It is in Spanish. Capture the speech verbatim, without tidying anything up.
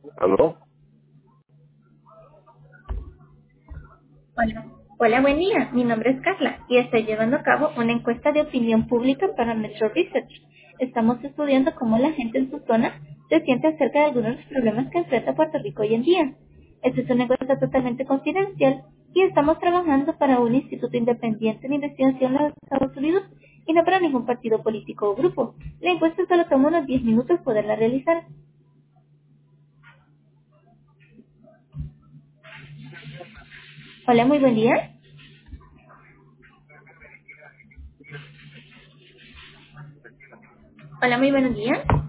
¿Aló? Hola. Hola, buen día. Mi nombre es Carla y estoy llevando a cabo una encuesta de opinión pública para Metro Research. Estamos estudiando cómo la gente en su zona se siente acerca de algunos de los problemas que enfrenta Puerto Rico hoy en día. Esta es una encuesta totalmente confidencial y estamos trabajando para un instituto independiente de investigación en los Estados Unidos y no para ningún partido político o grupo. La encuesta solo toma unos diez minutos poderla realizar. Hola, muy buen día. Hola, muy buenos días.